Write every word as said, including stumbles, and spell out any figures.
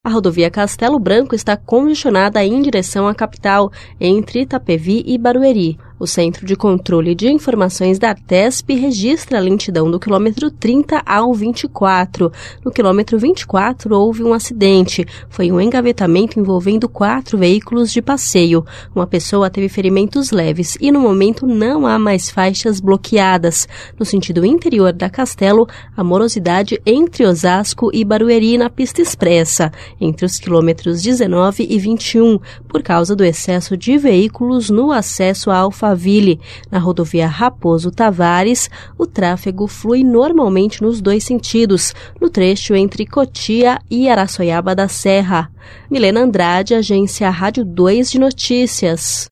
A rodovia Castelo Branco está congestionada em direção à capital, entre Itapevi e Barueri. O Centro de Controle de Informações da Artesp registra a lentidão do quilômetro trinta ao vinte e quatro. No quilômetro vinte e quatro houve um acidente. Foi um engavetamento envolvendo quatro veículos de passeio. Uma pessoa teve ferimentos leves e no momento não há mais faixas bloqueadas. No sentido interior da Castelo, a morosidade entre Osasco e Barueri na pista expressa, entre os quilômetros dezenove e vinte e um, por causa do excesso de veículos no acesso a Alphaville. Na rodovia Raposo Tavares, o tráfego flui normalmente nos dois sentidos, no trecho entre Cotia e Araçoiaba da Serra. Milena Andrade, Agência Rádio dois de Notícias.